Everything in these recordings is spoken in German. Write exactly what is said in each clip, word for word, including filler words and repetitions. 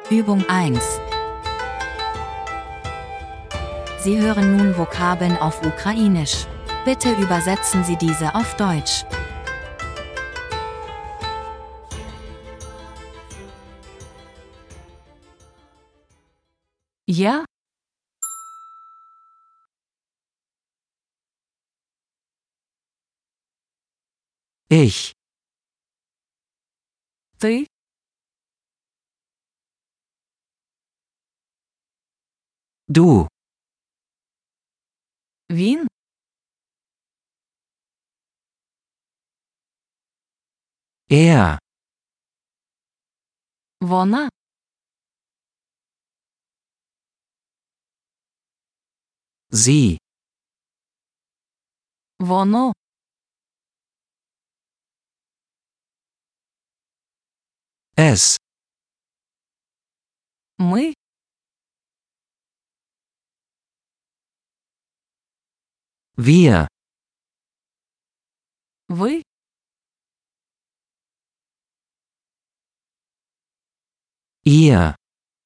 Übung eins. Sie hören nun Vokabeln auf Ukrainisch. Bitte übersetzen Sie diese auf Deutsch. Я, Ich, ти, du, він, er, вона, sie, воно, es, ми, wir, ви, ihr,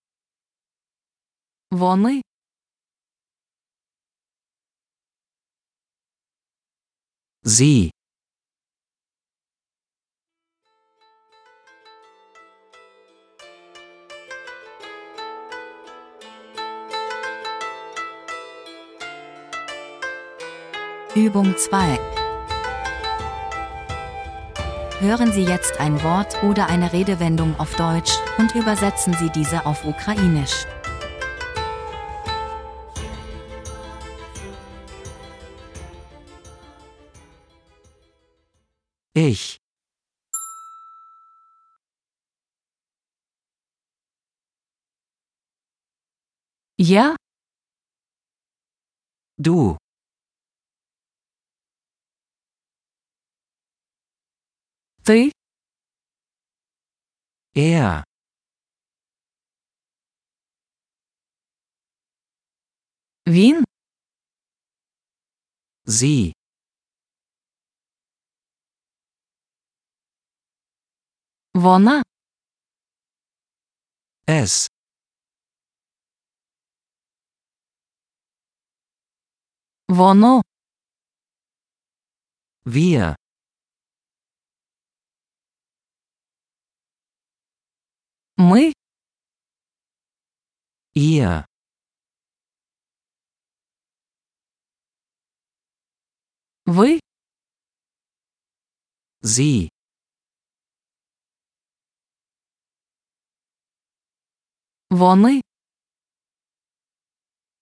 вони, sie. Übung zwei. Hören Sie jetzt ein Wort oder eine Redewendung auf Deutsch und übersetzen Sie diese auf Ukrainisch. Ich, я, du, ти, er, він, sie, вона, es, воно, wir, ми, ihr, ви, sie, вони,